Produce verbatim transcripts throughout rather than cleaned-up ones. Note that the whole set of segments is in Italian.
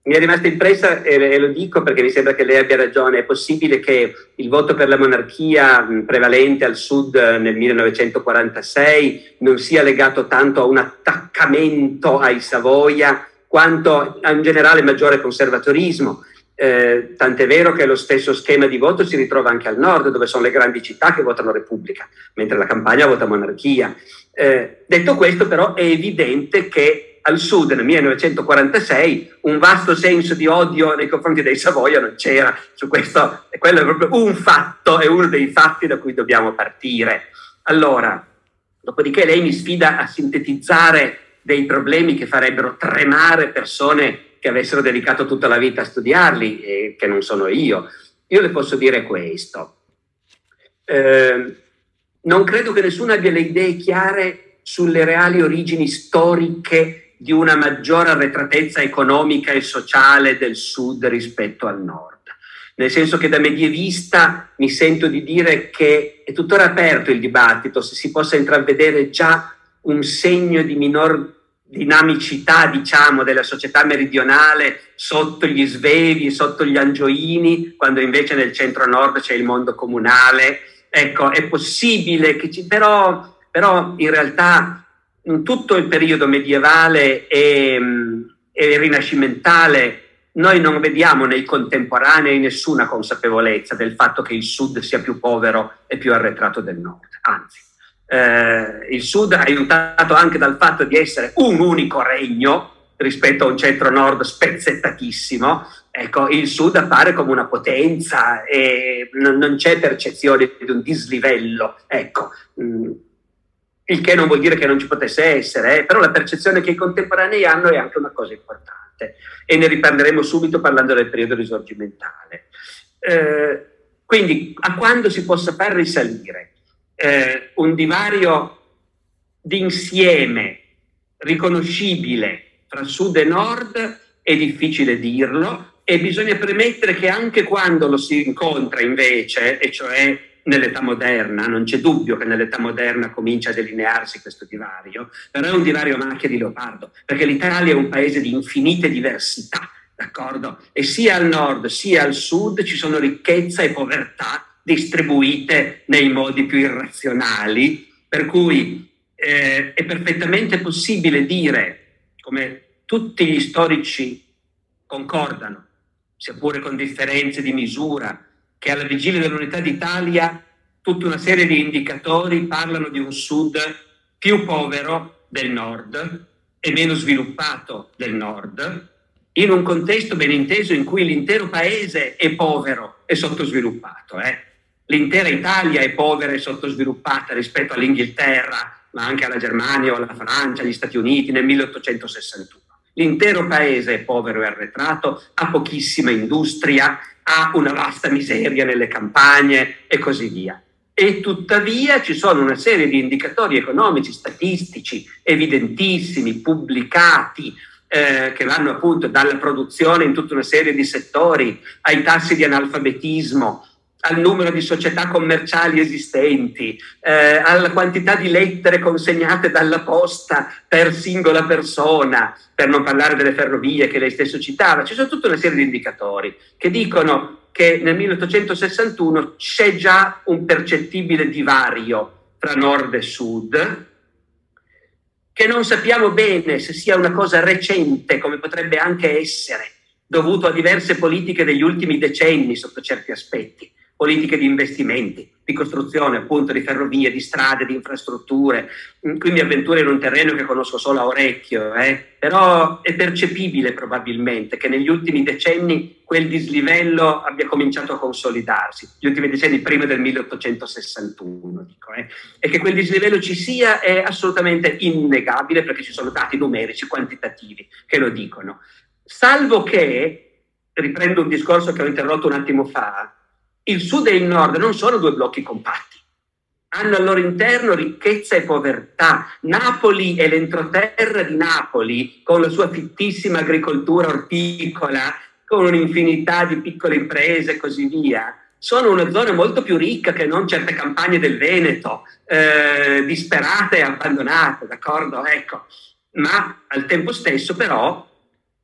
Mi è rimasta impressa, e lo dico perché mi sembra che lei abbia ragione, è possibile che il voto per la monarchia prevalente al sud nel millenovecentoquarantasei non sia legato tanto a un attaccamento ai Savoia quanto a un generale maggiore conservatorismo. Eh, tant'è vero che lo stesso schema di voto si ritrova anche al nord, dove sono le grandi città che votano Repubblica, mentre la Campania vota monarchia. Eh, detto questo, però, è evidente che al sud nel millenovecentoquarantasei un vasto senso di odio nei confronti dei Savoia non c'era. Su questo, e quello è proprio un fatto, è uno dei fatti da cui dobbiamo partire. Allora, dopodiché lei mi sfida a sintetizzare dei problemi che farebbero tremare persone che avessero dedicato tutta la vita a studiarli e che non sono io. Io le posso dire questo. Eh, non credo che nessuno abbia le idee chiare sulle reali origini storiche di una maggiore arretratezza economica e sociale del sud rispetto al nord. Nel senso che da medievista mi sento di dire che è tuttora aperto il dibattito se si possa intravedere già un segno di minor dinamicità, diciamo, della società meridionale sotto gli Svevi, sotto gli Angioini, quando invece nel centro-nord c'è il mondo comunale. Ecco, è possibile che ci... Però, però in realtà in tutto il periodo medievale e, e rinascimentale noi non vediamo nei contemporanei nessuna consapevolezza del fatto che il sud sia più povero e più arretrato del nord. Anzi, eh, il sud è aiutato anche dal fatto di essere un unico regno rispetto a un centro-nord spezzettatissimo. Ecco, il sud appare come una potenza e non, non c'è percezione di un dislivello. Ecco, mh, il che non vuol dire che non ci potesse essere, eh, però la percezione che i contemporanei hanno è anche una cosa importante, e ne riparleremo subito parlando del periodo risorgimentale. Eh, quindi a quando si possa far risalire eh, un divario d'insieme riconoscibile tra sud e nord è difficile dirlo, e bisogna premettere che anche quando lo si incontra invece, e cioè nell'età moderna, non c'è dubbio che nell'età moderna comincia a delinearsi questo divario, però è un divario a macchia di leopardo, perché l'Italia è un paese di infinite diversità, d'accordo? E sia al nord sia al sud ci sono ricchezza e povertà distribuite nei modi più irrazionali, per cui eh, è perfettamente possibile dire, come tutti gli storici concordano, sia pure con differenze di misura, che alla vigilia dell'unità d'Italia tutta una serie di indicatori parlano di un sud più povero del nord e meno sviluppato del nord, in un contesto ben inteso in cui l'intero paese è povero e sottosviluppato. Eh? L'intera Italia è povera e sottosviluppata rispetto all'Inghilterra, ma anche alla Germania o alla Francia, agli Stati Uniti nel milleottocentosessantuno. L'intero paese è povero e arretrato, ha pochissima industria, ha una vasta miseria nelle campagne e così via. E tuttavia ci sono una serie di indicatori economici, statistici, evidentissimi, pubblicati, eh, che vanno appunto dalla produzione in tutta una serie di settori, ai tassi di analfabetismo, al numero di società commerciali esistenti, eh, alla quantità di lettere consegnate dalla posta per singola persona, per non parlare delle ferrovie che lei stesso citava. Ci sono tutta una serie di indicatori che dicono che nel milleottocentosessantuno c'è già un percettibile divario tra nord e sud, che non sappiamo bene se sia una cosa recente, come potrebbe anche essere, dovuto a diverse politiche degli ultimi decenni sotto certi aspetti. Politiche di investimenti, di costruzione appunto di ferrovie, di strade, di infrastrutture. Qui mi avventuro in un terreno che conosco solo a orecchio, eh? Però è percepibile probabilmente che negli ultimi decenni quel dislivello abbia cominciato a consolidarsi, gli ultimi decenni prima del milleottocentosessantuno, dico, eh? E che quel dislivello ci sia è assolutamente innegabile, perché ci sono dati numerici, quantitativi che lo dicono. Salvo che, riprendo un discorso che ho interrotto un attimo fa, il sud e il nord non sono due blocchi compatti, hanno al loro interno ricchezza e povertà. Napoli e l'entroterra di Napoli, con la sua fittissima agricoltura orticola, con un'infinità di piccole imprese e così via, sono una zona molto più ricca che non certe campagne del Veneto, eh, disperate e abbandonate, d'accordo? Ecco. Ma al tempo stesso però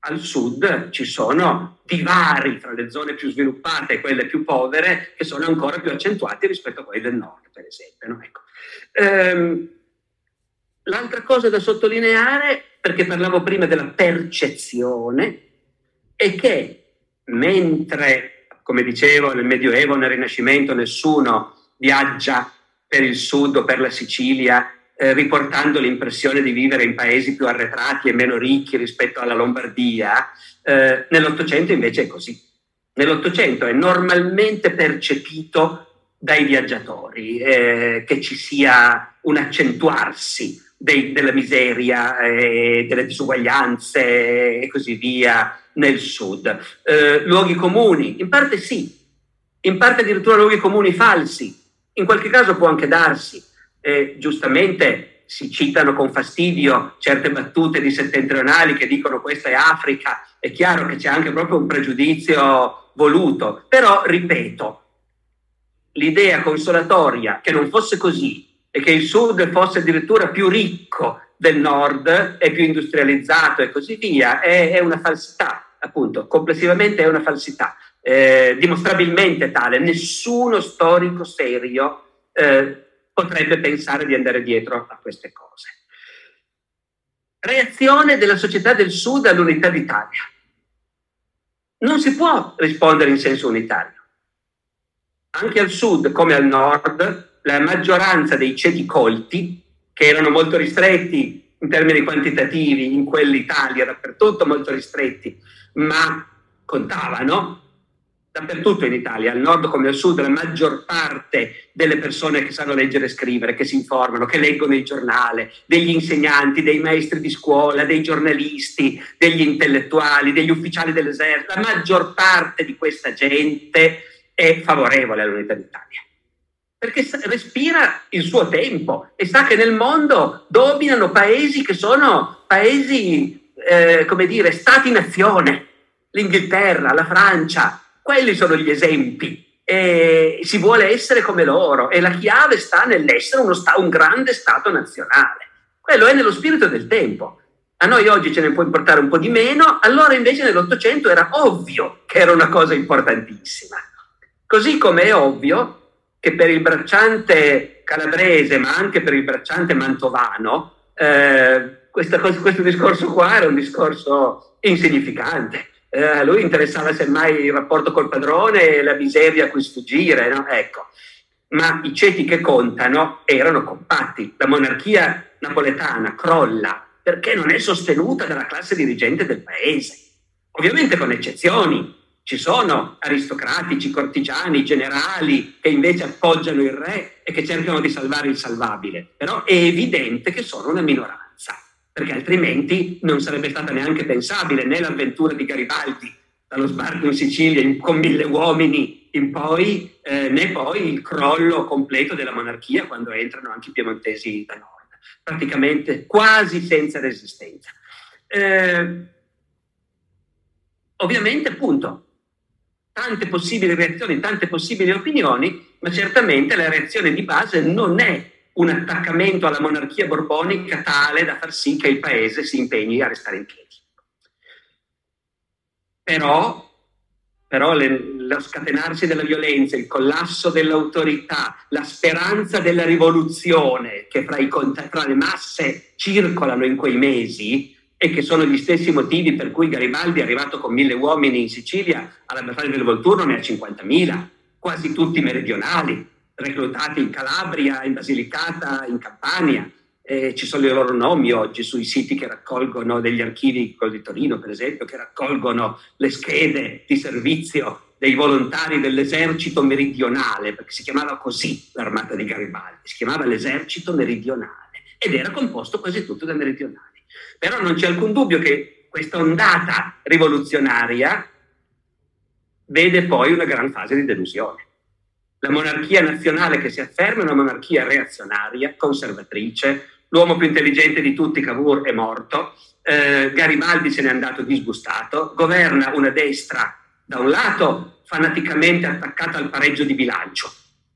al sud ci sono divari tra le zone più sviluppate e quelle più povere che sono ancora più accentuati rispetto a quelli del nord, per esempio. No? Ecco. Ehm, l'altra cosa da sottolineare, perché parlavo prima della percezione, è che mentre, come dicevo, nel Medioevo, nel Rinascimento, nessuno viaggia per il sud o per la Sicilia eh, riportando l'impressione di vivere in paesi più arretrati e meno ricchi rispetto alla Lombardia, eh, nell'Ottocento invece è così. Nell'Ottocento è normalmente percepito dai viaggiatori eh, che ci sia un accentuarsi dei, della miseria, eh, delle disuguaglianze e così via nel sud. Eh, luoghi comuni, in parte sì, in parte addirittura luoghi comuni falsi, in qualche caso può anche darsi. Eh, giustamente si citano con fastidio certe battute di settentrionali che dicono questa è Africa, è chiaro che c'è anche proprio un pregiudizio voluto, però ripeto, l'idea consolatoria che non fosse così e che il sud fosse addirittura più ricco del nord e più industrializzato e così via è, è una falsità, appunto, complessivamente è una falsità, eh, dimostrabilmente tale. Nessuno storico serio eh, potrebbe pensare di andare dietro a queste cose. Reazione della società del sud all'unità d'Italia. Non si può rispondere in senso unitario. Anche al sud, come al nord, la maggioranza dei ceti colti, che erano molto ristretti in termini quantitativi in quell'Italia, dappertutto molto ristretti, ma contavano, dappertutto in Italia, al nord come al sud, la maggior parte delle persone che sanno leggere e scrivere, che si informano, che leggono il giornale, degli insegnanti, dei maestri di scuola, dei giornalisti, degli intellettuali, degli ufficiali dell'esercito, la maggior parte di questa gente è favorevole all'unità d'Italia, perché respira il suo tempo e sa che nel mondo dominano paesi che sono paesi, eh, come dire, stati-nazione, l'Inghilterra, la Francia. Quelli sono gli esempi e si vuole essere come loro e la chiave sta nell'essere uno sta- un grande Stato nazionale. Quello è nello spirito del tempo. A noi oggi ce ne può importare un po' di meno, allora invece nell'Ottocento era ovvio che era una cosa importantissima. Così come è ovvio che per il bracciante calabrese, ma anche per il bracciante mantovano, eh, questa cosa, questo discorso qua era un discorso insignificante. Eh, a lui interessava semmai il rapporto col padrone e la miseria a cui sfuggire, no? Ecco. Ma i ceti che contano erano compatti. La monarchia napoletana crolla perché non è sostenuta dalla classe dirigente del paese. Ovviamente con eccezioni. Ci sono aristocratici, cortigiani, generali che invece appoggiano il re e che cercano di salvare il salvabile. Però è evidente che sono una minoranza, perché altrimenti non sarebbe stata neanche pensabile né l'avventura di Garibaldi dallo sbarco in Sicilia in, con mille uomini in poi, eh, né poi il crollo completo della monarchia quando entrano anche i piemontesi da nord, praticamente quasi senza resistenza. Eh, ovviamente, appunto, tante possibili reazioni, tante possibili opinioni, ma certamente la reazione di base non è un attaccamento alla monarchia borbonica tale da far sì che il paese si impegni a restare in piedi. Però, però le, lo scatenarsi della violenza, il collasso dell'autorità, la speranza della rivoluzione che fra, i, fra le masse circolano in quei mesi e che sono gli stessi motivi per cui Garibaldi è arrivato con mille uomini in Sicilia, alla battaglia del Volturno ne ha cinquantamila, quasi tutti meridionali, reclutati in Calabria, in Basilicata, in Campania. Eh, ci sono i loro nomi oggi sui siti che raccolgono degli archivi, quello di Torino per esempio, che raccolgono le schede di servizio dei volontari dell'esercito meridionale, perché si chiamava così l'armata di Garibaldi, si chiamava l'esercito meridionale ed era composto quasi tutto da meridionali. Però non c'è alcun dubbio che questa ondata rivoluzionaria vede poi una gran fase di delusione. La monarchia nazionale che si afferma è una monarchia reazionaria, conservatrice, l'uomo più intelligente di tutti, Cavour, è morto, eh, Garibaldi se n'è andato disgustato, governa una destra, da un lato, fanaticamente attaccata al pareggio di bilancio,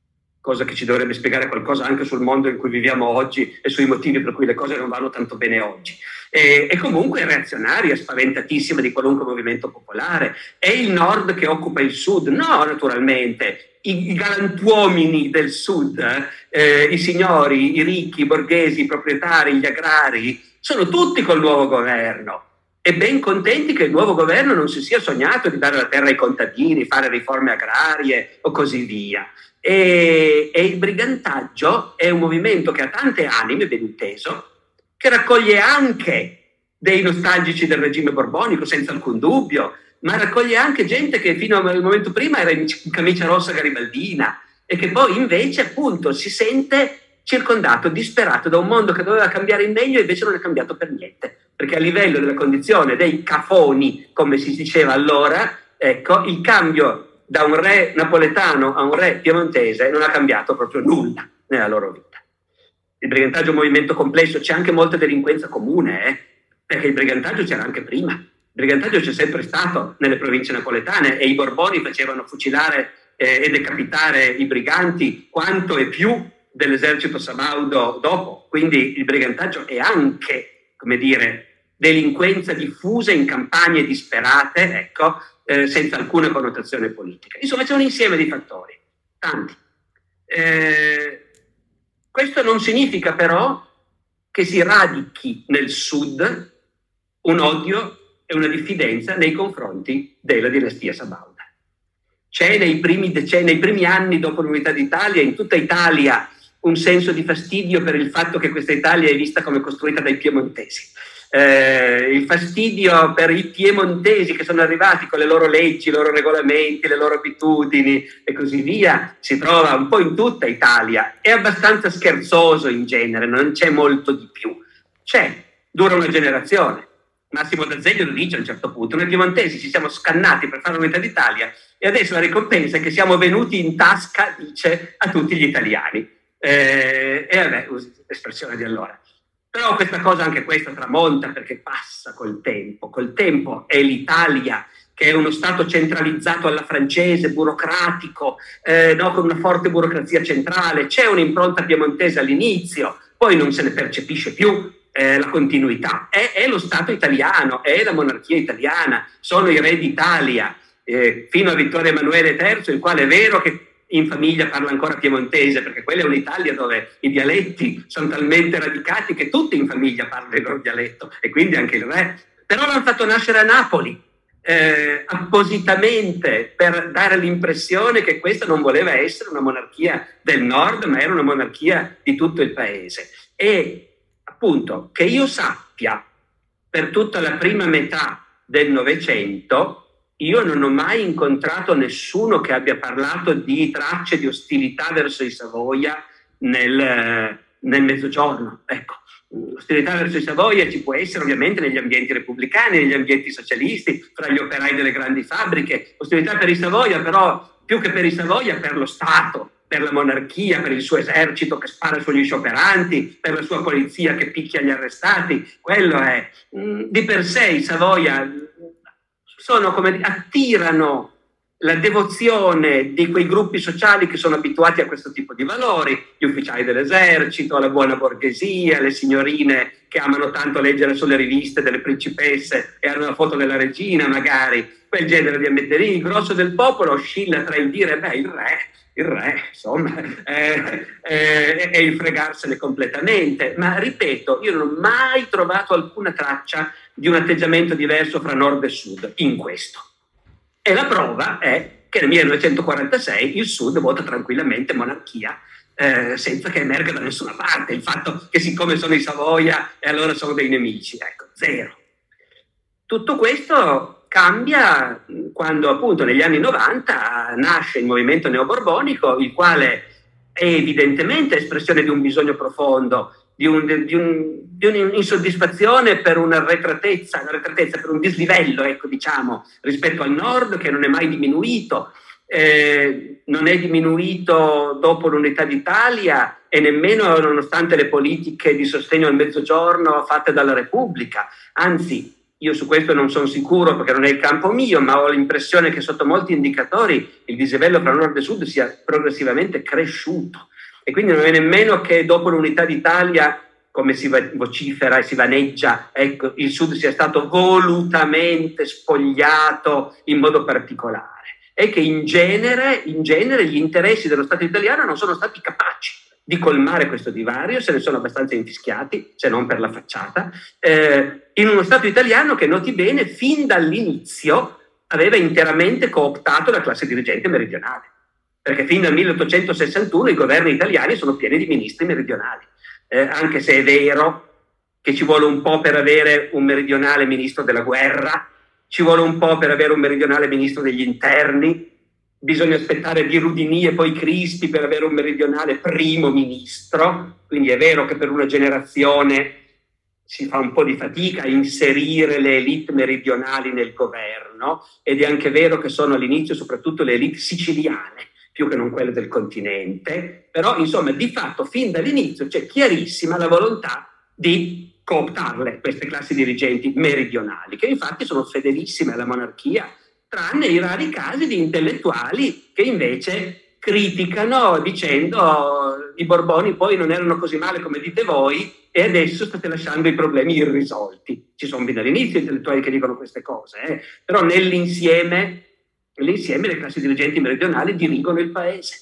cosa che ci dovrebbe spiegare qualcosa anche sul mondo in cui viviamo oggi e sui motivi per cui le cose non vanno tanto bene oggi. E, e comunque è reazionaria, spaventatissima di qualunque movimento popolare. È il nord che occupa il sud? No, naturalmente. I, i galantuomini del sud, eh, i signori, i ricchi, i borghesi, i proprietari, gli agrari, sono tutti col nuovo governo. E ben contenti che il nuovo governo non si sia sognato di dare la terra ai contadini, fare riforme agrarie o così via. E, e il brigantaggio è un movimento che ha tante anime, ben inteso, che raccoglie anche dei nostalgici del regime borbonico, senza alcun dubbio, ma raccoglie anche gente che fino al momento prima era in camicia rossa garibaldina e che poi invece appunto si sente circondato, disperato da un mondo che doveva cambiare in meglio e invece non è cambiato per niente, perché a livello della condizione dei cafoni, come si diceva allora, ecco, il cambio da un re napoletano a un re piemontese non ha cambiato proprio nulla nella loro vita. Il brigantaggio è un movimento complesso, c'è anche molta delinquenza comune, eh? Perché il brigantaggio c'era anche prima. Il brigantaggio c'è sempre stato nelle province napoletane e i Borboni facevano fucilare eh, e decapitare i briganti quanto e più dell'esercito sabaudo dopo. Quindi il brigantaggio è anche, come dire, delinquenza diffusa in campagne disperate, ecco, eh, senza alcuna connotazione politica. Insomma, c'è un insieme di fattori, tanti. Eh, questo non significa però che si radichi nel sud un odio e una diffidenza nei confronti della dinastia sabauda. C'è nei primi decenni, nei primi anni dopo l'unità d'Italia, in tutta Italia, un senso di fastidio per il fatto che questa Italia è vista come costruita dai piemontesi. Eh, il fastidio per i piemontesi che sono arrivati con le loro leggi, i loro regolamenti, le loro abitudini e così via, si trova un po' in tutta Italia. È abbastanza scherzoso in genere, non c'è molto di più. C'è, dura una generazione. Massimo D'Azeglio lo dice a un certo punto: noi piemontesi ci siamo scannati per fare l'unità d'Italia e adesso la ricompensa è che siamo venuti in tasca, dice, a tutti gli italiani. Eh, e vabbè, espressione di allora. Però questa cosa, anche questa, tramonta perché passa col tempo. Col tempo è l'Italia, che è uno Stato centralizzato alla francese, burocratico, eh, no, con una forte burocrazia centrale. C'è un'impronta piemontese all'inizio, poi non se ne percepisce più eh, la continuità. È, è lo Stato italiano, è la monarchia italiana, sono i re d'Italia, eh, fino a Vittorio Emanuele terzo, il quale è vero che in famiglia parla ancora piemontese, perché quella è un'Italia dove i dialetti sono talmente radicati che tutti in famiglia parlano il loro dialetto, e quindi anche il re. Però l'hanno fatto nascere a Napoli, eh, appositamente per dare l'impressione che questa non voleva essere una monarchia del nord, ma era una monarchia di tutto il paese. E appunto, che io sappia, per tutta la prima metà del Novecento, io non ho mai incontrato nessuno che abbia parlato di tracce di ostilità verso i Savoia nel, nel Mezzogiorno. Ecco, ostilità verso i Savoia ci può essere ovviamente negli ambienti repubblicani, negli ambienti socialisti, fra gli operai delle grandi fabbriche. Ostilità per i Savoia, però, più che per i Savoia, per lo Stato, per la monarchia, per il suo esercito che spara sugli scioperanti, per la sua polizia che picchia gli arrestati. Quello è. Di per sé i Savoia sono, come attirano la devozione di quei gruppi sociali che sono abituati a questo tipo di valori, gli ufficiali dell'esercito, la buona borghesia, le signorine che amano tanto leggere sulle riviste delle principesse e hanno la foto della regina magari, quel genere di ammetterie. Il grosso del popolo oscilla tra il dire beh il re, il re insomma eh, eh, e il fregarsene completamente, ma ripeto, io non ho mai trovato alcuna traccia di un atteggiamento diverso fra nord e sud in questo. E la prova è che nel millenovecentoquarantasei il sud vota tranquillamente monarchia, eh, senza che emerga da nessuna parte il fatto che siccome sono i Savoia e allora sono dei nemici. Ecco, zero. Tutto questo cambia quando appunto negli anni novanta nasce il movimento neoborbonico, il quale è evidentemente espressione di un bisogno profondo, di, un, di, un, di un'insoddisfazione per una retratezza, una retratezza, per un dislivello, ecco, diciamo, rispetto al nord, che non è mai diminuito. Eh, non è diminuito dopo l'unità d'Italia e nemmeno nonostante le politiche di sostegno al mezzogiorno fatte dalla Repubblica. Anzi, io su questo non sono sicuro perché non è il campo mio, ma ho l'impressione che sotto molti indicatori il dislivello fra nord e sud sia progressivamente cresciuto. E quindi non è nemmeno che dopo l'unità d'Italia, come si vocifera e si vaneggia, ecco, il sud sia stato volutamente spogliato in modo particolare. È che in genere, in genere gli interessi dello Stato italiano non sono stati capaci di colmare questo divario, se ne sono abbastanza infischiati, se non per la facciata, eh, in uno Stato italiano che, noti bene, fin dall'inizio aveva interamente cooptato la classe dirigente meridionale, perché fin dal milleottocentosessantuno i governi italiani sono pieni di ministri meridionali, eh, anche se è vero che ci vuole un po' per avere un meridionale ministro della guerra, ci vuole un po' per avere un meridionale ministro degli interni, bisogna aspettare Birudini e poi Crispi per avere un meridionale primo ministro, quindi è vero che per una generazione si fa un po' di fatica a inserire le elite meridionali nel governo, ed è anche vero che sono all'inizio soprattutto le elite siciliane, più che non quelle del continente, però insomma di fatto fin dall'inizio c'è chiarissima la volontà di cooptarle queste classi dirigenti meridionali, che infatti sono fedelissime alla monarchia, tranne i rari casi di intellettuali che invece criticano dicendo i Borboni poi non erano così male come dite voi e adesso state lasciando i problemi irrisolti. Ci sono fin dall'inizio intellettuali che dicono queste cose, eh? Però nell'insieme, nell'insieme le classi dirigenti meridionali dirigono il paese.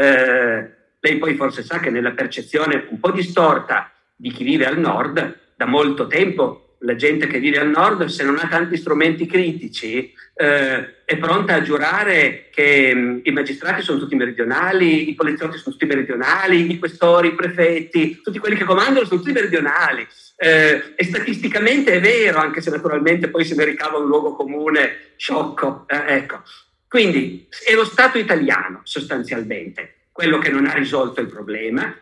Eh, lei poi forse sa che nella percezione un po' distorta di chi vive al nord, da molto tempo la gente che vive al nord, se non ha tanti strumenti critici, eh, è pronta a giurare che mh, i magistrati sono tutti meridionali, i poliziotti sono tutti meridionali, i questori, i prefetti, tutti quelli che comandano sono tutti meridionali. Eh, e statisticamente è vero, anche se naturalmente poi se ne ricava un luogo comune sciocco. Eh, ecco. Quindi è lo Stato italiano sostanzialmente quello che non ha risolto il problema.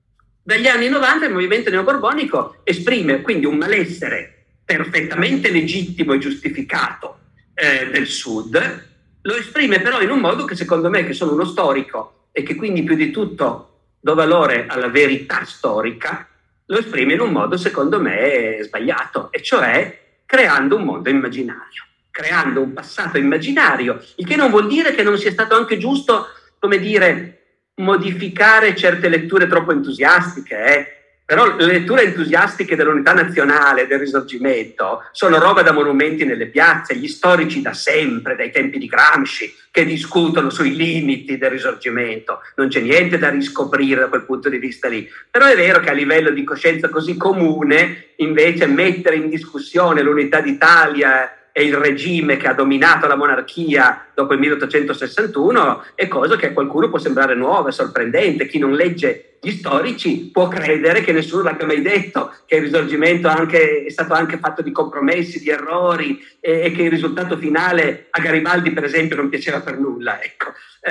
Dagli anni novanta il movimento neoborbonico esprime quindi un malessere perfettamente legittimo e giustificato eh, del Sud, lo esprime però in un modo che secondo me, che sono uno storico e che quindi più di tutto do valore alla verità storica, lo esprime in un modo secondo me sbagliato, e cioè creando un mondo immaginario, creando un passato immaginario, il che non vuol dire che non sia stato anche giusto, come dire, modificare certe letture troppo entusiastiche, eh? Però le letture entusiastiche dell'unità nazionale, del risorgimento, sono roba da monumenti nelle piazze, gli storici da sempre, dai tempi di Gramsci, che discutono sui limiti del risorgimento, non c'è niente da riscoprire da quel punto di vista lì, però è vero che a livello di coscienza così comune, invece mettere in discussione l'unità d'Italia e il regime che ha dominato la monarchia dopo il milleottocentosessantuno è cosa che a qualcuno può sembrare nuova, sorprendente. Chi non legge gli storici può credere che nessuno l'abbia mai detto, che il risorgimento anche, è stato anche fatto di compromessi, di errori, e, e che il risultato finale a Garibaldi per esempio non piaceva per nulla, ecco.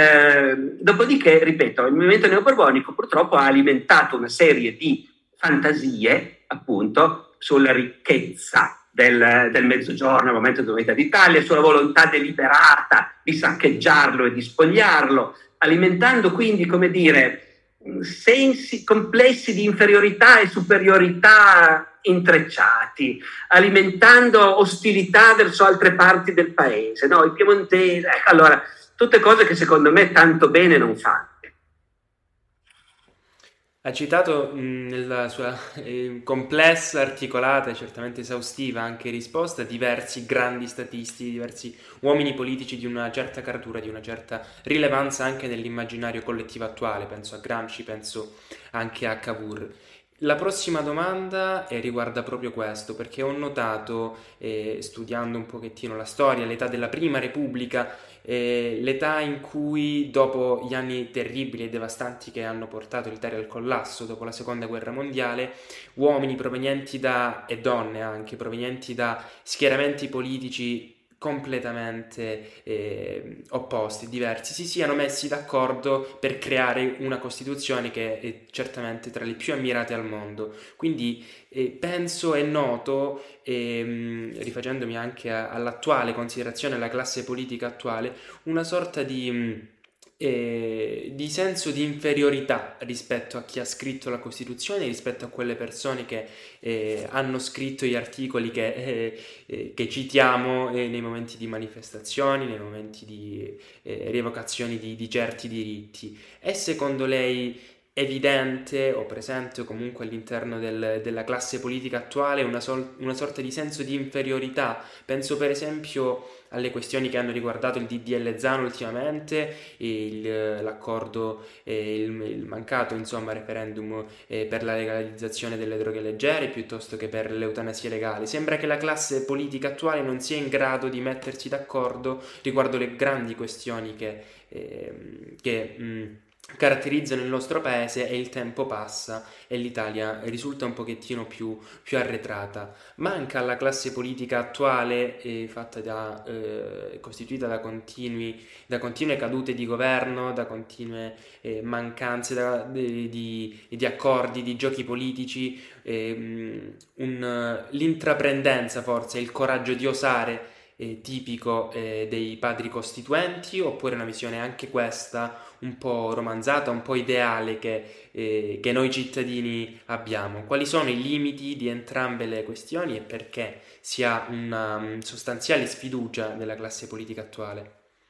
Eh, dopodiché, ripeto, il movimento neoborbonico purtroppo ha alimentato una serie di fantasie appunto sulla ricchezza Del, del mezzogiorno al momento dell'unità d'Italia, sulla volontà deliberata di saccheggiarlo e di spogliarlo, alimentando quindi, come dire, sensi complessi di inferiorità e superiorità intrecciati, alimentando ostilità verso altre parti del paese, no? I piemontesi, ecco, allora, tutte cose che secondo me tanto bene non fanno. Ha citato mh, nella sua eh, complessa, articolata e certamente esaustiva anche risposta diversi grandi statisti, diversi uomini politici di una certa caratura, di una certa rilevanza anche nell'immaginario collettivo attuale. Penso a Gramsci, penso anche a Cavour. La prossima domanda eh, riguarda proprio questo, perché ho notato, eh, studiando un pochettino la storia, l'età della Prima Repubblica, eh, l'età in cui, dopo gli anni terribili e devastanti che hanno portato l'Italia al collasso dopo la Seconda Guerra Mondiale, uomini provenienti da, e donne anche, provenienti da schieramenti politici completamente eh, opposti, diversi, si siano messi d'accordo per creare una Costituzione che è certamente tra le più ammirate al mondo. Quindi eh, penso è noto, ehm, rifacendomi anche a, all'attuale considerazione della classe politica attuale, una sorta di mh, eh, di senso di inferiorità rispetto a chi ha scritto la Costituzione, rispetto a quelle persone che eh, hanno scritto gli articoli che, eh, eh, che citiamo eh, nei momenti di manifestazioni, nei momenti di eh, rievocazioni di, di certi diritti. È secondo lei evidente o presente o comunque all'interno del- della classe politica attuale una, sol- una sorta di senso di inferiorità? Penso per esempio alle questioni che hanno riguardato il D D L Zan ultimamente, e il- l'accordo, eh, il, il mancato insomma referendum eh, per la legalizzazione delle droghe leggere piuttosto che per l'eutanasia legale. Sembra che la classe politica attuale non sia in grado di mettersi d'accordo riguardo le grandi questioni che, ehm, che mh, caratterizzano il nostro paese, e il tempo passa e l'Italia risulta un pochettino più, più arretrata. Manca alla classe politica attuale, eh, fatta da, eh, costituita da, continui, da continue cadute di governo, da continue eh, mancanze da- di, di- di accordi, di giochi politici, ehm, un- l'intraprendenza forse, il coraggio di osare, eh, tipico eh, dei padri costituenti, oppure una visione anche questa un po' romanzata, un po' ideale che, eh, che noi cittadini abbiamo? Quali sono i limiti di entrambe le questioni e perché si ha una um, sostanziale sfiducia della classe politica attuale?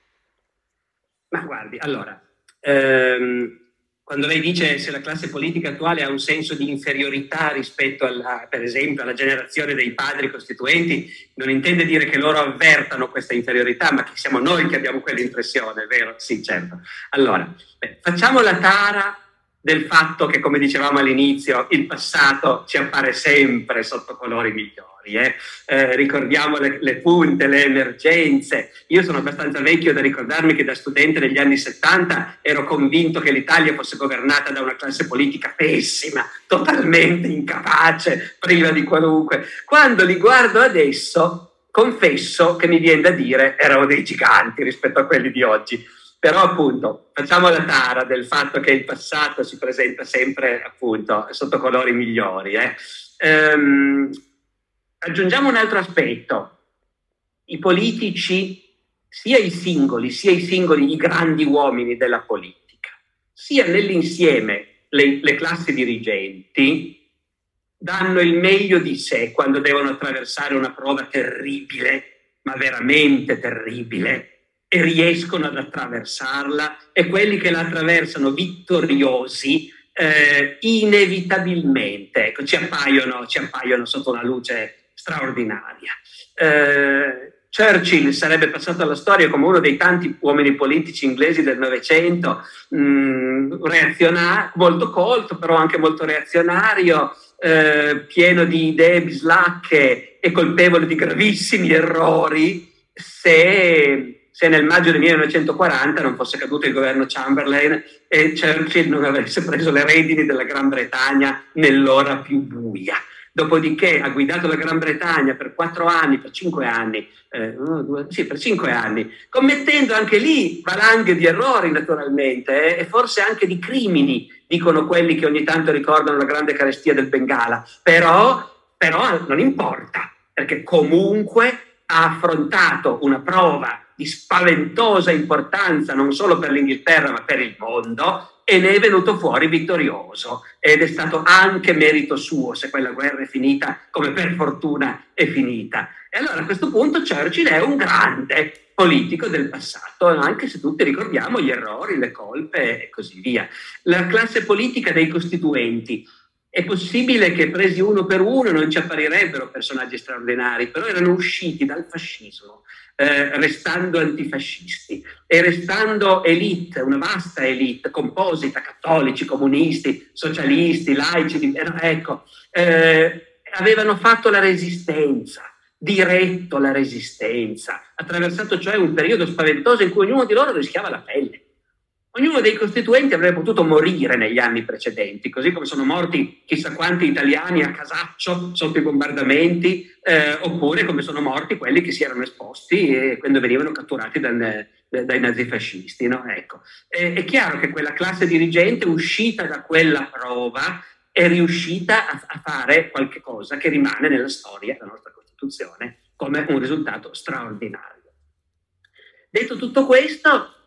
Ma guardi, allora, ehm, quando lei dice se la classe politica attuale ha un senso di inferiorità rispetto alla, per esempio, alla generazione dei padri costituenti, non intende dire che loro avvertano questa inferiorità, ma che siamo noi che abbiamo quell'impressione, vero? Sì, certo. Allora, beh, facciamo la tara del fatto che, come dicevamo all'inizio, il passato ci appare sempre sotto colori migliori. Eh? Eh, ricordiamo le, le punte, le emergenze. Io sono abbastanza vecchio da ricordarmi che da studente negli anni settanta ero convinto che l'Italia fosse governata da una classe politica pessima, totalmente incapace, priva di qualunque. Quando li guardo adesso, confesso che mi viene da dire erano dei giganti rispetto a quelli di oggi. Però appunto facciamo la tara del fatto che il passato si presenta sempre appunto sotto colori migliori. Eh. Ehm, aggiungiamo un altro aspetto. I politici, sia i singoli, sia i singoli, i grandi uomini della politica, sia nell'insieme le, le classi dirigenti, danno il meglio di sé quando devono attraversare una prova terribile, ma veramente terribile, e riescono ad attraversarla, e quelli che la attraversano vittoriosi eh, inevitabilmente ecco, ci, appaiono, ci appaiono sotto una luce straordinaria. Eh, Churchill sarebbe passato alla storia come uno dei tanti uomini politici inglesi del Novecento, reazionario, molto colto, però anche molto reazionario, eh, pieno di idee bislacche e colpevole di gravissimi errori, se, se nel maggio del millenovecentoquaranta non fosse caduto il governo Chamberlain e Churchill non avesse preso le redini della Gran Bretagna nell'ora più buia. Dopodiché ha guidato la Gran Bretagna per quattro anni, per cinque anni, eh, uno, due, sì, per cinque anni, commettendo anche lì valanghe di errori naturalmente, eh, e forse anche di crimini, dicono quelli che ogni tanto ricordano la grande carestia del Bengala, però, però non importa, perché comunque ha affrontato una prova di spaventosa importanza non solo per l'Inghilterra ma per il mondo, e ne è venuto fuori vittorioso, ed è stato anche merito suo se quella guerra è finita come per fortuna è finita. E allora a questo punto Churchill è un grande politico del passato, anche se tutti ricordiamo gli errori, le colpe e così via. La classe politica dei costituenti, è possibile che presi uno per uno non ci apparirebbero personaggi straordinari, però erano usciti dal fascismo, eh, restando antifascisti e restando elite, una vasta elite composita, cattolici, comunisti, socialisti, laici, ecco, eh, avevano fatto la resistenza, diretto la resistenza, attraversato cioè un periodo spaventoso in cui ognuno di loro rischiava la pelle. Ognuno dei costituenti avrebbe potuto morire negli anni precedenti, così come sono morti chissà quanti italiani a casaccio sotto i bombardamenti, eh, oppure come sono morti quelli che si erano esposti e quando venivano catturati dal, dai nazifascisti. No? Ecco. E, è chiaro che quella classe dirigente uscita da quella prova è riuscita a, a fare qualche cosa che rimane nella storia della nostra Costituzione come un risultato straordinario. Detto tutto questo,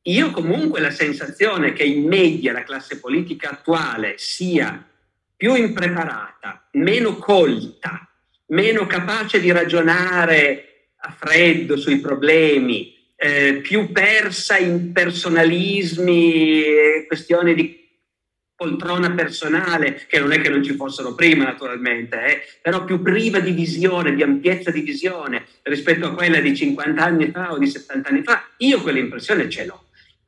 io comunque la sensazione che in media la classe politica attuale sia più impreparata, meno colta, meno capace di ragionare a freddo sui problemi, eh, più persa in personalismi e questioni di poltrona personale, che non è che non ci fossero prima naturalmente, eh, però più priva di visione, di ampiezza di visione rispetto a quella di cinquanta anni fa o di settanta anni fa, io quell'impressione ce l'ho.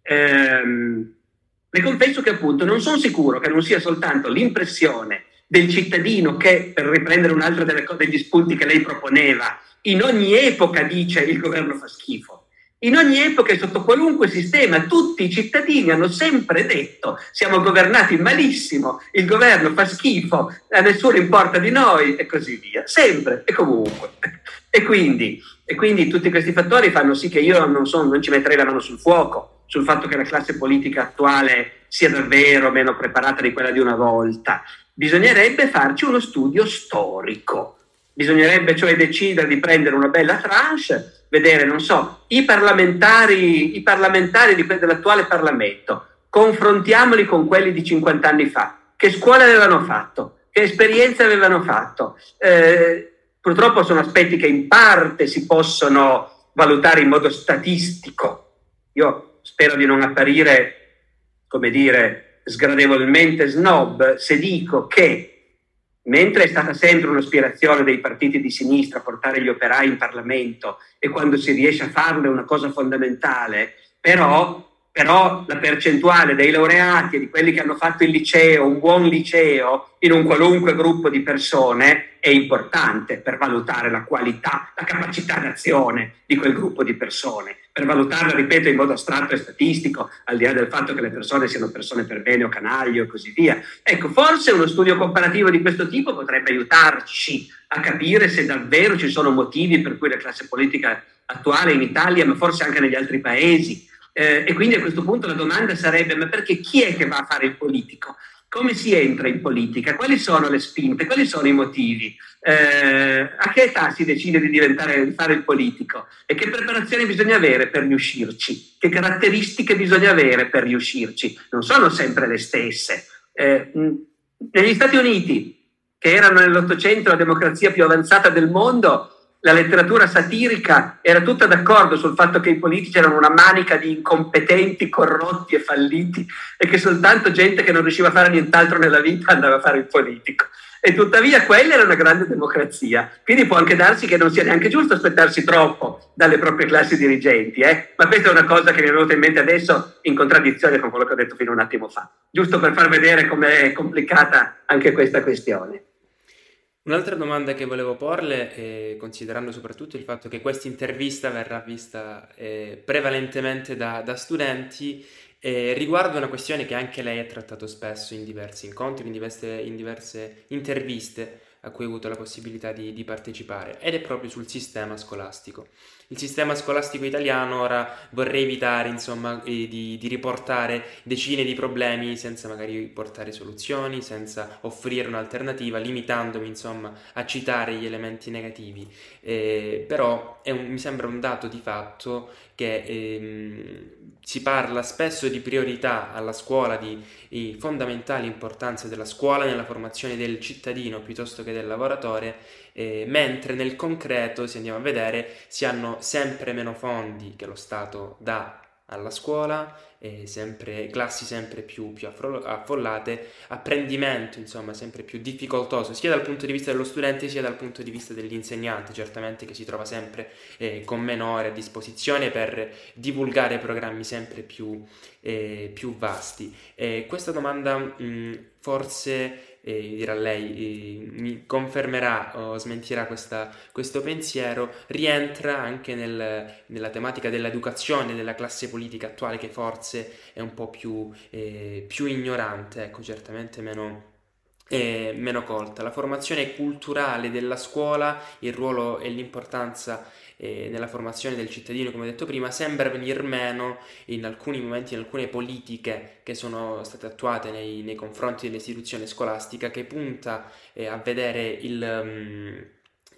Ehm, le confesso che appunto non sono sicuro che non sia soltanto l'impressione del cittadino che, per riprendere un altro delle, degli spunti che lei proponeva, in ogni epoca dice il governo fa schifo. In ogni epoca e sotto qualunque sistema tutti i cittadini hanno sempre detto siamo governati malissimo, il governo fa schifo, a nessuno importa di noi e così via, sempre e comunque. E quindi, e quindi tutti questi fattori fanno sì che io non, so, non ci metterei la mano sul fuoco sul fatto che la classe politica attuale sia davvero meno preparata di quella di una volta. Bisognerebbe farci uno studio storico, bisognerebbe cioè decidere di prendere una bella tranche, vedere, non so, i parlamentari, i parlamentari di, dell'attuale Parlamento, confrontiamoli con quelli di cinquanta anni fa. Che scuola avevano fatto? Che esperienze avevano fatto? Eh, purtroppo sono aspetti che in parte si possono valutare in modo statistico. Io spero di non apparire, come dire, sgradevolmente snob se dico che mentre è stata sempre un'aspirazione dei partiti di sinistra portare gli operai in Parlamento e quando si riesce a farlo è una cosa fondamentale, però, però la percentuale dei laureati e di quelli che hanno fatto il liceo, un buon liceo, in un qualunque gruppo di persone è importante per valutare la qualità, la capacità d'azione di quel gruppo di persone, per valutarla, ripeto, in modo astratto e statistico, al di là del fatto che le persone siano persone per bene o canaglie o così via. Ecco, forse uno studio comparativo di questo tipo potrebbe aiutarci a capire se davvero ci sono motivi per cui la classe politica attuale in Italia, ma forse anche negli altri paesi, eh, e quindi a questo punto la domanda sarebbe: ma perché chi è che va a fare il politico? Come si entra in politica? Quali sono le spinte? Quali sono i motivi? Eh, a che età si decide di diventare, di fare il politico? E che preparazioni bisogna avere per riuscirci? Che caratteristiche bisogna avere per riuscirci? Non sono sempre le stesse. Eh, negli Stati Uniti, che erano nell'Ottocento la democrazia più avanzata del mondo, la letteratura satirica era tutta d'accordo sul fatto che i politici erano una manica di incompetenti, corrotti e falliti e che soltanto gente che non riusciva a fare nient'altro nella vita andava a fare il politico. E tuttavia quella era una grande democrazia. Quindi può anche darsi che non sia neanche giusto aspettarsi troppo dalle proprie classi dirigenti, eh? Ma questa è una cosa che mi è venuta in mente adesso in contraddizione con quello che ho detto fino a un attimo fa, giusto per far vedere com'è complicata anche questa questione. Un'altra domanda che volevo porle, eh, considerando soprattutto il fatto che questa intervista verrà vista eh, prevalentemente da, da studenti, eh, riguarda una questione che anche lei ha trattato spesso in diversi incontri, in diverse, in diverse interviste a cui ho avuto la possibilità di, di partecipare, ed è proprio sul sistema scolastico. Il sistema scolastico italiano, ora vorrei evitare insomma eh, di, di riportare decine di problemi senza magari portare soluzioni, senza offrire un'alternativa, limitandomi insomma a citare gli elementi negativi, eh, però è un, mi sembra un dato di fatto che ehm, si parla spesso di priorità alla scuola, di, di fondamentale importanza della scuola nella formazione del cittadino piuttosto che del lavoratore, eh, mentre nel concreto, se andiamo a vedere, si hanno sempre meno fondi che lo Stato dà alla scuola, eh, sempre, classi sempre più, più affollate, apprendimento insomma sempre più difficoltoso sia dal punto di vista dello studente sia dal punto di vista dell'insegnante, certamente, che si trova sempre eh, con meno ore a disposizione per divulgare programmi sempre più, eh, più vasti. Eh, questa domanda mh, forse e dirà lei, eh, mi confermerà o smentirà questa, questo pensiero, rientra anche nel, nella tematica dell'educazione della classe politica attuale, che forse è un po' più, eh, più ignorante, ecco, certamente meno, eh, meno colta. La formazione culturale della scuola, il ruolo e l'importanza eh, nella formazione del cittadino, come ho detto prima, sembra venir meno in alcuni momenti, in alcune politiche che sono state attuate nei, nei confronti dell'istituzione scolastica, che punta eh, a vedere il, um,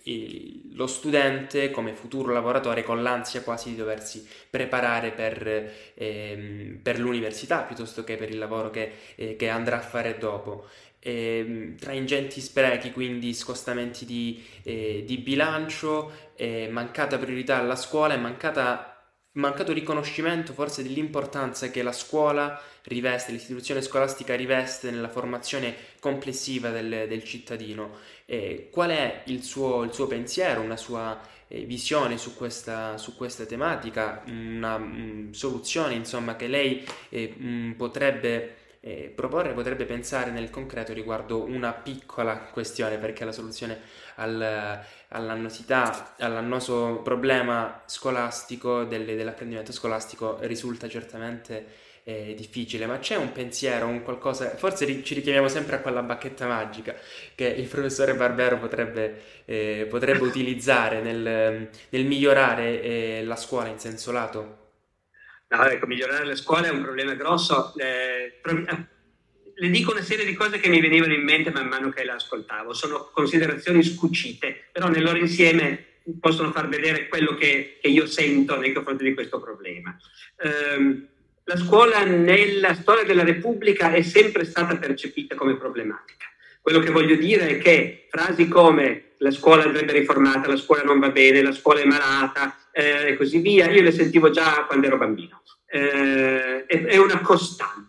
il, lo studente come futuro lavoratore con l'ansia quasi di doversi preparare per, ehm, per l'università piuttosto che per il lavoro che, eh, che andrà a fare dopo. E, tra ingenti sprechi, quindi scostamenti di, eh, di bilancio, eh, mancata priorità alla scuola e mancata mancato riconoscimento forse dell'importanza che la scuola riveste, l'istituzione scolastica riveste nella formazione complessiva del, del cittadino. Eh, qual è il suo, il suo pensiero, una sua eh, visione su questa, su questa tematica, una mh, soluzione insomma che lei eh, mh, potrebbe eh, proporre, potrebbe pensare nel concreto riguardo una piccola questione, perché la soluzione al, all'annosità, all'annoso problema scolastico delle, dell'apprendimento scolastico risulta certamente eh, difficile, ma c'è un pensiero, un qualcosa, forse ri- ci richiamiamo sempre a quella bacchetta magica che il professore Barbero potrebbe, eh, potrebbe utilizzare nel, nel migliorare eh, la scuola in senso lato. No, ecco, migliorare la scuola è un problema grosso. Eh, pro- le dico una serie di cose che mi venivano in mente man mano che la ascoltavo. Sono considerazioni scucite, però nel loro insieme possono far vedere quello che, che io sento nei confronti di questo problema. Eh, la scuola nella storia della Repubblica è sempre stata percepita come problematica. Quello che voglio dire è che frasi come la scuola andrebbe riformata, la scuola non va bene, la scuola è malata eh, e così via, io le sentivo già quando ero bambino. Eh, è, è una costante.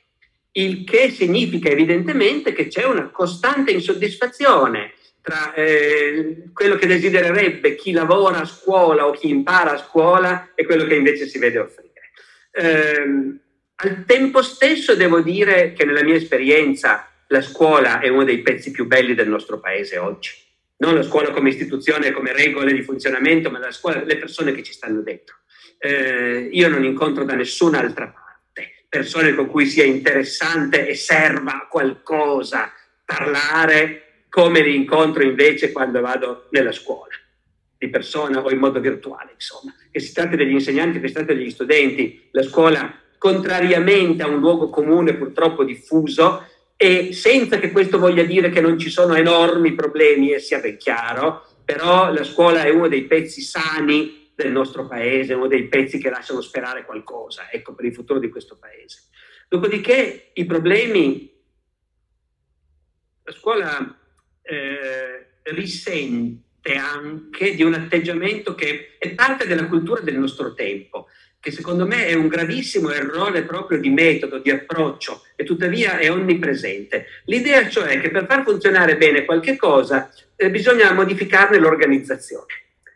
Il che significa evidentemente che c'è una costante insoddisfazione tra eh, quello che desidererebbe chi lavora a scuola o chi impara a scuola e quello che invece si vede offrire. Eh, al tempo stesso devo dire che nella mia esperienza la scuola è uno dei pezzi più belli del nostro paese oggi. Non la scuola come istituzione, come regole di funzionamento, ma la scuola, le persone che ci stanno dentro. Eh, io non incontro da nessun'altra parte persone con cui sia interessante e serva a qualcosa parlare come li incontro invece quando vado nella scuola, di persona o in modo virtuale, insomma. Che si tratti degli insegnanti, che si tratti degli studenti, la scuola, contrariamente a un luogo comune purtroppo diffuso, e senza che questo voglia dire che non ci sono enormi problemi, e sia ben chiaro, però la scuola è uno dei pezzi sani del nostro paese, uno dei pezzi che lasciano sperare qualcosa, ecco, per il futuro di questo paese. Dopodiché i problemi, la scuola eh, risente anche di un atteggiamento che è parte della cultura del nostro tempo, che secondo me è un gravissimo errore proprio di metodo, di approccio, e tuttavia è onnipresente. L'idea cioè che per far funzionare bene qualche cosa eh, bisogna modificarne l'organizzazione.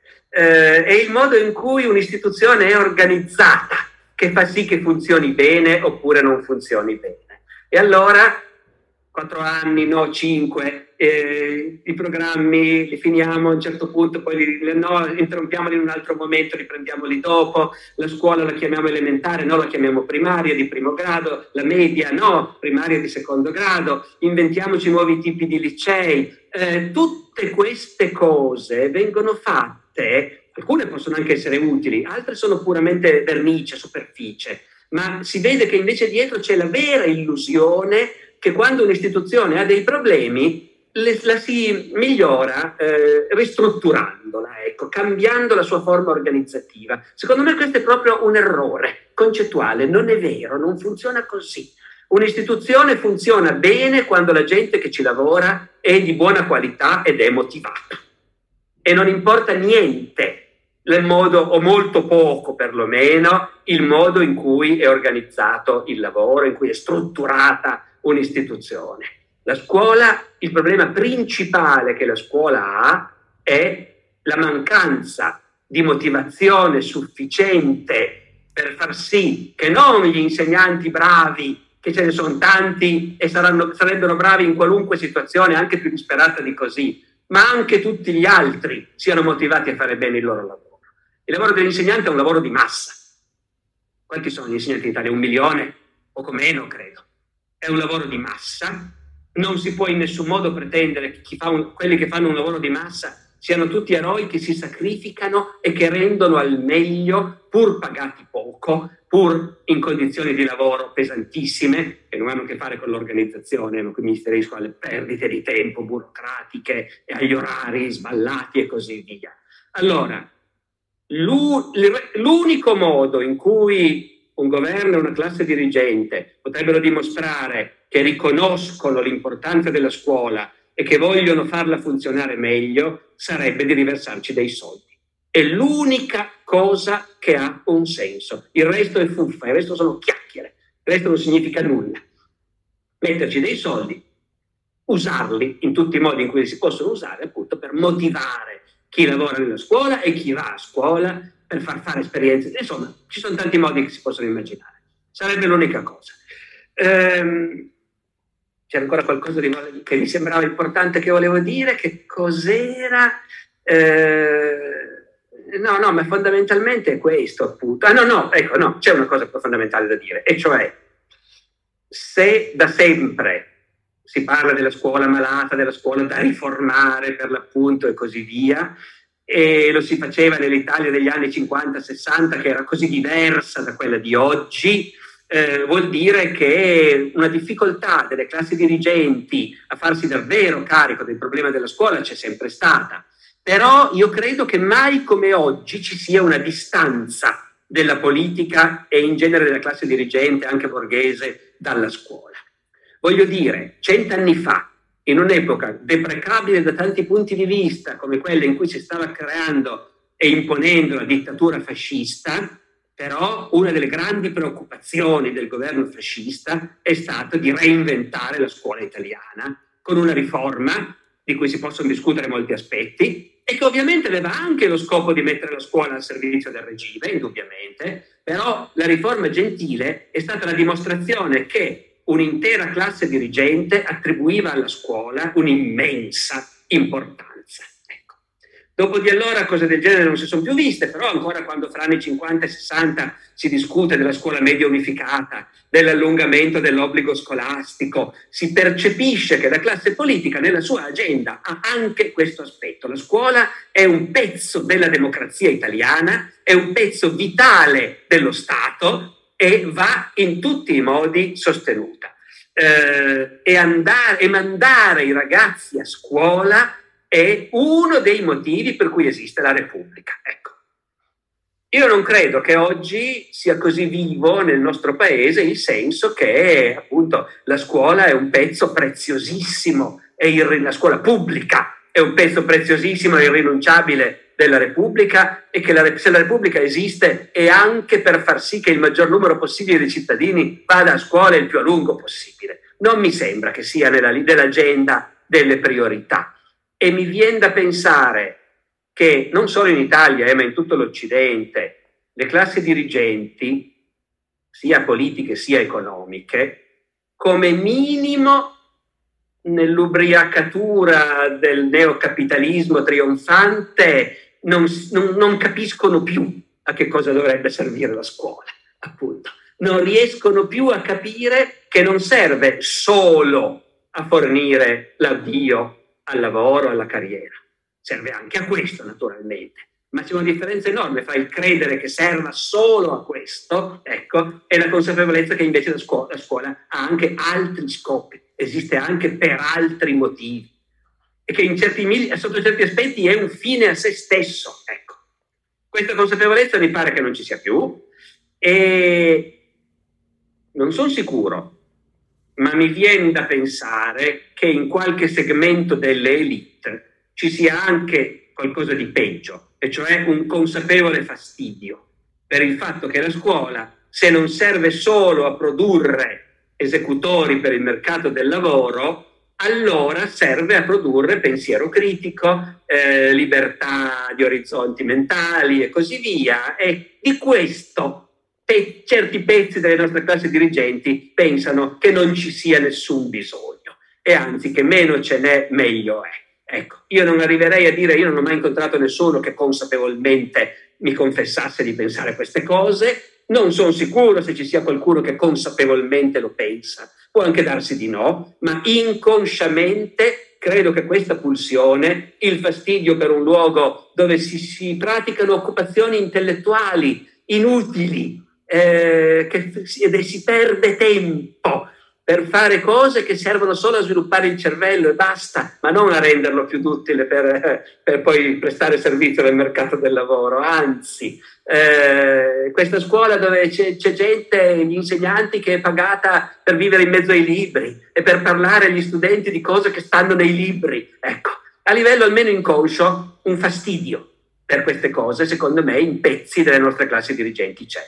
Eh, è il modo in cui un'istituzione è organizzata che fa sì che funzioni bene oppure non funzioni bene. E allora, quattro anni, no, cinque, eh, i programmi li finiamo a un certo punto, poi li, no, interrompiamoli in un altro momento, riprendiamoli dopo, la scuola la chiamiamo elementare, no, la chiamiamo primaria di primo grado, la media no, primaria di secondo grado, inventiamoci nuovi tipi di licei. Eh, tutte queste cose vengono fatte, alcune possono anche essere utili, altre sono puramente vernice, superficie, ma si vede che invece dietro c'è la vera illusione che quando un'istituzione ha dei problemi le, la si migliora eh, ristrutturandola, ecco, cambiando la sua forma organizzativa. Secondo me questo è proprio un errore concettuale, non è vero, non funziona così. Un'istituzione funziona bene quando la gente che ci lavora è di buona qualità ed è motivata. E non importa niente il modo, o molto poco perlomeno, il modo in cui è organizzato il lavoro, in cui è strutturata un'istituzione. La scuola, il problema principale che la scuola ha è la mancanza di motivazione sufficiente per far sì che non gli insegnanti bravi, che ce ne sono tanti e saranno, sarebbero bravi in qualunque situazione, anche più disperata di così, ma anche tutti gli altri siano motivati a fare bene il loro lavoro. Il lavoro dell'insegnante è un lavoro di massa. Quanti sono gli insegnanti in Italia? Un milione? Poco meno, credo. È un lavoro di massa. Non si può in nessun modo pretendere che chi fa un, quelli che fanno un lavoro di massa siano tutti eroi che si sacrificano e che rendono al meglio, pur pagati poco, pur in condizioni di lavoro pesantissime, che non hanno a che fare con l'organizzazione, ma qui mi riferisco alle perdite di tempo burocratiche e agli orari sballati e così via. Allora, l'unico modo in cui un governo e una classe dirigente potrebbero dimostrare che riconoscono l'importanza della scuola e che vogliono farla funzionare meglio sarebbe di riversarci dei soldi. È l'unica cosa che ha un senso. Il resto è fuffa, il resto sono chiacchiere, il resto non significa nulla. Metterci dei soldi, usarli in tutti i modi in cui si possono usare, appunto, per motivare chi lavora nella scuola e chi va a scuola, per far fare esperienze. Insomma, ci sono tanti modi che si possono immaginare. Sarebbe l'unica cosa. Ehm, c'è ancora qualcosa di che mi sembrava importante che volevo dire. Che cos'era? Eh, no, no, ma fondamentalmente è questo, appunto. Ah, no, no, ecco, no, c'è una cosa fondamentale da dire, e cioè, se da sempre si parla della scuola malata, della scuola da riformare per l'appunto e così via, e lo si faceva nell'Italia degli anni cinquanta sessanta, che era così diversa da quella di oggi, eh, vuol dire che una difficoltà delle classi dirigenti a farsi davvero carico del problema della scuola c'è sempre stata. Però io credo che mai come oggi ci sia una distanza della politica e in genere della classe dirigente, anche borghese, dalla scuola. Voglio dire, cent'anni fa, in un'epoca deprecabile da tanti punti di vista, come quella in cui si stava creando e imponendo la dittatura fascista, però una delle grandi preoccupazioni del governo fascista è stata di reinventare la scuola italiana con una riforma di cui si possono discutere molti aspetti, e che ovviamente aveva anche lo scopo di mettere la scuola al servizio del regime, indubbiamente, però la riforma Gentile è stata la dimostrazione che un'intera classe dirigente attribuiva alla scuola un'immensa importanza. Ecco. Dopo di allora cose del genere non si sono più viste, però ancora quando fra anni cinquanta e sessanta si discute della scuola media unificata, dell'allungamento dell'obbligo scolastico, si percepisce che la classe politica nella sua agenda ha anche questo aspetto. La scuola è un pezzo della democrazia italiana, è un pezzo vitale dello Stato e va in tutti i modi sostenuta. Eh, e, andare, e mandare i ragazzi a scuola è uno dei motivi per cui esiste la Repubblica. Ecco. Io non credo che oggi sia così vivo nel nostro paese il senso che appunto la scuola è un pezzo preziosissimo, e irri- la scuola pubblica è un pezzo preziosissimo e irrinunciabile della Repubblica, e che la, se la Repubblica esiste è anche per far sì che il maggior numero possibile di cittadini vada a scuola il più a lungo possibile. Non mi sembra che sia nella, nell'agenda delle priorità, e mi viene da pensare che non solo in Italia, eh, ma in tutto l'Occidente, le classi dirigenti, sia politiche sia economiche, come minimo nell'ubriacatura del neocapitalismo trionfante, non, non, non capiscono più a che cosa dovrebbe servire la scuola, appunto. Non riescono più a capire che non serve solo a fornire l'avvio al lavoro, alla carriera. Serve anche a questo, naturalmente, ma c'è una differenza enorme fra il credere che serva solo a questo, ecco, e la consapevolezza che invece la scuola, la scuola ha anche altri scopi, esiste anche per altri motivi, e che in certi, sotto certi aspetti è un fine a se stesso. Ecco. Questa consapevolezza mi pare che non ci sia più, e non sono sicuro, ma mi viene da pensare che in qualche segmento delle elite ci sia anche qualcosa di peggio, e cioè un consapevole fastidio per il fatto che la scuola, se non serve solo a produrre esecutori per il mercato del lavoro, allora serve a produrre pensiero critico, eh, libertà di orizzonti mentali e così via, e di questo pe- certi pezzi delle nostre classi dirigenti pensano che non ci sia nessun bisogno, e anzi che meno ce n'è meglio è. Ecco, io non arriverei a dire, io non ho mai incontrato nessuno che consapevolmente mi confessasse di pensare queste cose, non sono sicuro se ci sia qualcuno che consapevolmente lo pensa, può anche darsi di no, ma inconsciamente credo che questa pulsione, il fastidio per un luogo dove si, si praticano occupazioni intellettuali inutili, eh, che si, si perde tempo per fare cose che servono solo a sviluppare il cervello e basta, ma non a renderlo più duttile per, per poi prestare servizio nel mercato del lavoro. Anzi, eh, questa scuola dove c'è, c'è gente, gli insegnanti, che è pagata per vivere in mezzo ai libri e per parlare agli studenti di cose che stanno nei libri. Ecco, a livello almeno inconscio, un fastidio per queste cose, secondo me, in pezzi delle nostre classi dirigenti c'è.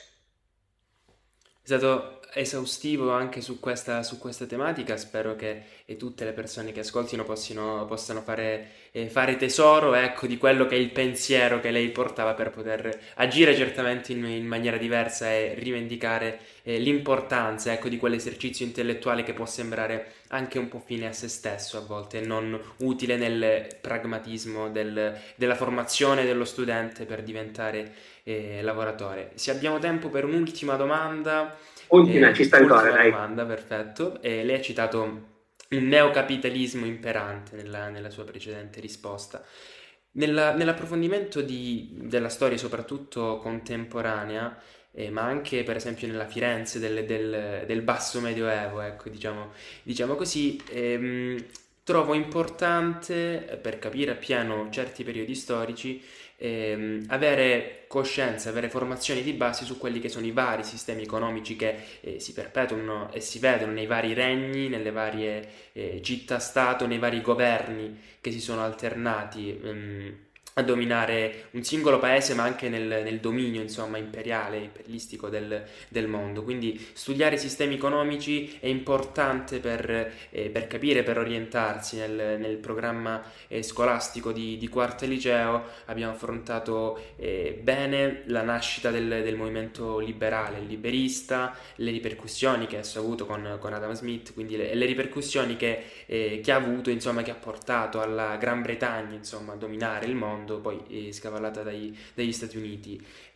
È stato esaustivo anche su questa, su questa tematica. Spero che e tutte le persone che ascoltino possano, possano fare, eh, fare tesoro, ecco, di quello che è il pensiero che lei portava, per poter agire certamente in, in maniera diversa e rivendicare eh, l'importanza, ecco, di quell'esercizio intellettuale che può sembrare anche un po' fine a se stesso a volte, non utile nel pragmatismo del, della formazione dello studente per diventare eh, lavoratore. Se abbiamo tempo per un'ultima domanda. Ultima, eh, ci sta ancora, ultima dai. domanda, perfetto. Eh, lei ha citato il neocapitalismo imperante nella, nella sua precedente risposta. Nella- nell'approfondimento di- della storia, soprattutto contemporanea, eh, ma anche per esempio nella Firenze del, del- del basso medioevo, ecco, diciamo, diciamo così, ehm, trovo importante, eh, per capire appieno certi periodi storici, ehm, avere coscienza, avere formazioni di base su quelli che sono i vari sistemi economici che eh, si perpetuano e si vedono nei vari regni, nelle varie eh, città-stato, nei vari governi che si sono alternati ehm, a dominare un singolo paese, ma anche nel, nel dominio, insomma, imperiale, imperialistico del, del mondo. Quindi studiare i sistemi economici è importante per, eh, per capire, per orientarsi nel, nel programma eh, scolastico di, di quarto liceo. Abbiamo affrontato eh, bene la nascita del, del movimento liberale, liberista, le ripercussioni che esso ha avuto con, con Adam Smith, quindi le, le ripercussioni che, eh, che ha avuto, insomma, che ha portato alla Gran Bretagna, insomma, a dominare il mondo, poi eh, scavallata dai, dagli Stati Uniti.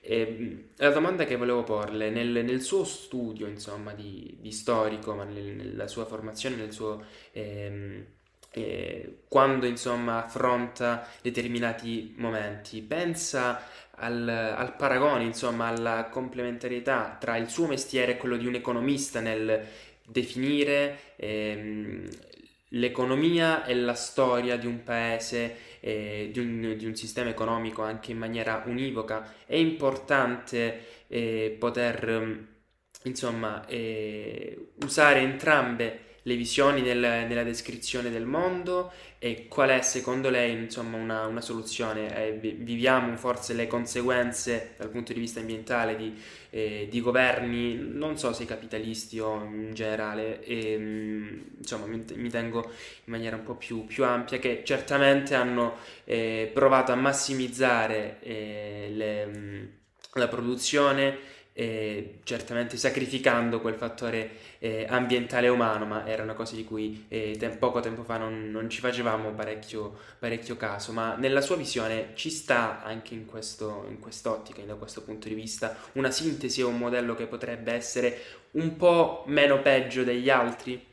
E, la domanda che volevo porle, nel, nel suo studio, insomma, di, di storico, ma nel- nella sua formazione, nel suo... ehm, eh, quando, insomma, affronta determinati momenti, pensa al, al paragone, insomma, alla complementarietà tra il suo mestiere e quello di un economista nel definire ehm, l'economia e la storia di un paese, eh, di un, di un sistema economico anche in maniera univoca. È importante eh, poter, ehm, insomma, eh, usare entrambe le visioni nel- nella descrizione del mondo. E qual è secondo lei, insomma, una, una soluzione? Eh, vi- viviamo forse le conseguenze dal punto di vista ambientale di, eh, di governi, non so se capitalisti o in generale, e, mm, insomma, mi, mi tengo in maniera un po' più, più ampia, che certamente hanno eh, provato a massimizzare eh, le, mm, la produzione, eh, certamente sacrificando quel fattore eh, ambientale e umano, ma era una cosa di cui eh, te- poco tempo fa non, non ci facevamo parecchio, parecchio caso. Ma nella sua visione ci sta anche in questo, in quest'ottica, da questo punto di vista, una sintesi o un modello che potrebbe essere un po' meno peggio degli altri?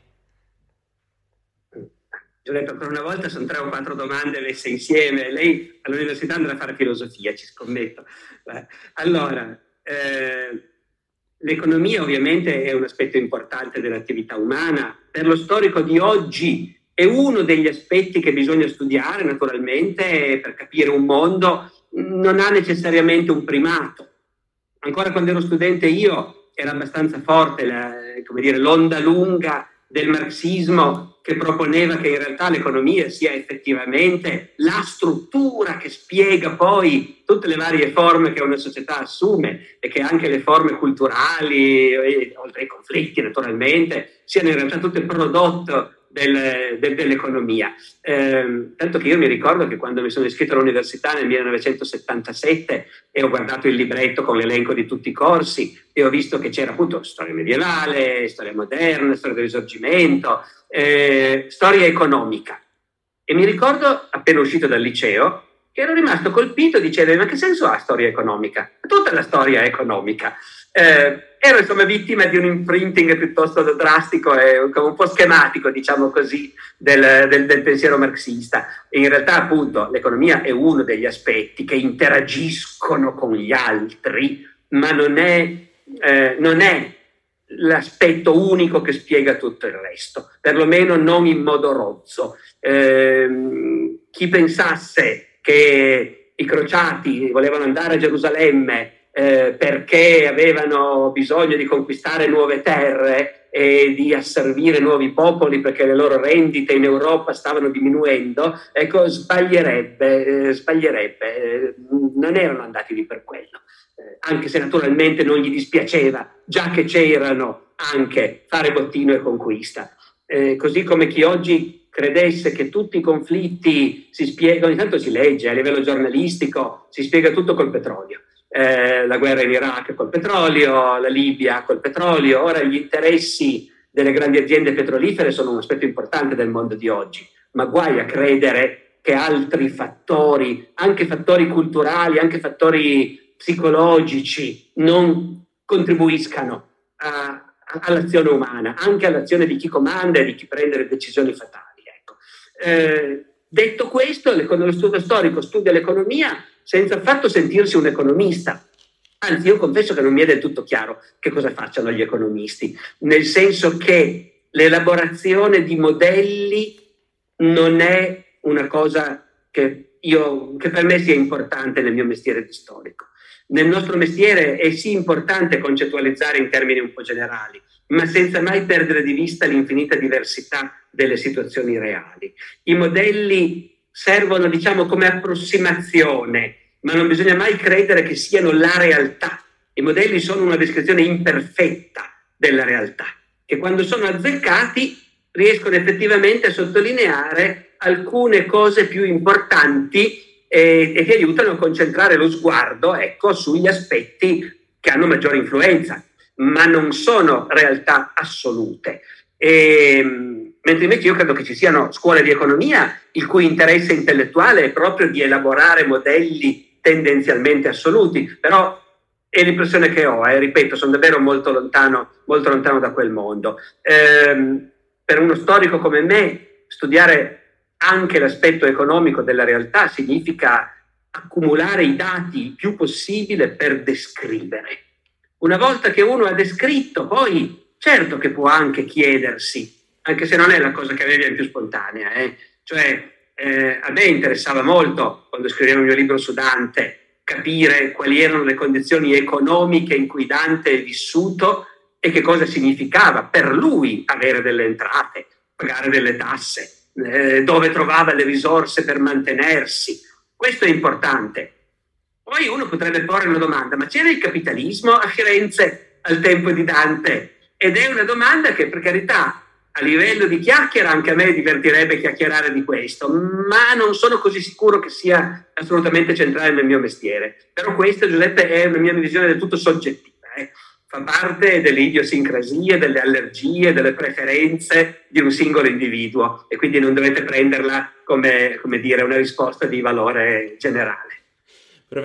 Giulietto, per una volta sono tre o quattro domande messe insieme. Lei all'università andrà a fare filosofia, ci scommetto. Eh, Allora, eh, l'economia ovviamente è un aspetto importante dell'attività umana. Per lo storico di oggi è uno degli aspetti che bisogna studiare, naturalmente, per capire un mondo. Non ha necessariamente un primato. Ancora quando ero studente io era abbastanza forte la- come dire, l'onda lunga del marxismo, che proponeva che in realtà l'economia sia effettivamente la struttura che spiega poi tutte le varie forme che una società assume, e che anche le forme culturali, e- oltre ai conflitti naturalmente, siano in realtà tutte prodotto del- del- dell'economia. Ehm, tanto che io mi ricordo che quando mi sono iscritto all'università nel millenovecentosettantasette e ho guardato il libretto con l'elenco di tutti i corsi e ho visto che c'era appunto storia medievale, storia moderna, storia del Risorgimento, eh, storia economica. E mi ricordo, appena uscito dal liceo, che ero rimasto colpito, dicevo, ma che senso ha storia economica? Tutta la storia è economica. Eh, ero insomma vittima di un imprinting piuttosto drastico e un po' schematico, diciamo così, del, del, del pensiero marxista. E in realtà appunto l'economia è uno degli aspetti che interagiscono con gli altri, ma non è eh, non è l'aspetto unico che spiega tutto il resto, perlomeno non in modo rozzo. Eh, chi pensasse che i crociati volevano andare a Gerusalemme eh, perché avevano bisogno di conquistare nuove terre e di asservire nuovi popoli perché le loro rendite in Europa stavano diminuendo, ecco, sbaglierebbe, eh, sbaglierebbe. Eh, non erano andati lì per quello, eh, anche se naturalmente non gli dispiaceva, già che c'erano, anche fare bottino e conquista. Eh, così come chi oggi credesse che tutti i conflitti si spiegano, ogni tanto si legge a livello giornalistico, si spiega tutto col petrolio. Eh, la guerra in Iraq col petrolio, la Libia col petrolio. Ora gli interessi delle grandi aziende petrolifere sono un aspetto importante del mondo di oggi, ma guai a credere che altri fattori, anche fattori culturali, anche fattori psicologici, non contribuiscano a, a, all'azione umana, anche all'azione di chi comanda e di chi prende le decisioni fatali. Ecco. Eh, detto questo, lo studio storico studia l'economia senza affatto sentirsi un economista. Anzi, io confesso che non mi è del tutto chiaro che cosa facciano gli economisti, nel senso che l'elaborazione di modelli non è una cosa che, io, che per me sia importante nel mio mestiere di storico. Nel nostro mestiere è sì importante concettualizzare in termini un po' generali, ma senza mai perdere di vista l'infinita diversità delle situazioni reali. I modelli servono, diciamo, come approssimazione, ma non bisogna mai credere che siano la realtà. I modelli sono una descrizione imperfetta della realtà, che quando sono azzeccati riescono effettivamente a sottolineare alcune cose più importanti e, e ti aiutano a concentrare lo sguardo, ecco, sugli aspetti che hanno maggiore influenza, ma non sono realtà assolute. E, mentre invece io credo che ci siano scuole di economia il cui interesse intellettuale è proprio di elaborare modelli tendenzialmente assoluti, però è l'impressione che ho, eh, ripeto, sono davvero molto lontano, molto lontano da quel mondo. Ehm, per uno storico come me, studiare anche l'aspetto economico della realtà significa accumulare i dati il più possibile per descrivere. Una volta che uno ha descritto, poi certo che può anche chiedersi, anche se non è la cosa che a me viene più spontanea, eh, cioè eh, a me interessava molto, quando scrivevo il mio libro su Dante, capire quali erano le condizioni economiche in cui Dante è vissuto e che cosa significava per lui avere delle entrate, pagare delle tasse, eh, dove trovava le risorse per mantenersi. Questo è importante. Poi uno potrebbe porre una domanda: ma c'era il capitalismo a Firenze al tempo di Dante? Ed è una domanda che, per carità, a livello di chiacchiera anche a me divertirebbe chiacchierare di questo, ma non sono così sicuro che sia assolutamente centrale nel mio mestiere. Però questa, Giuseppe, è una mia visione del tutto soggettiva, eh? Fa parte delle idiosincrasie, delle allergie, delle preferenze di un singolo individuo, e quindi non dovete prenderla come, come dire, una risposta di valore generale.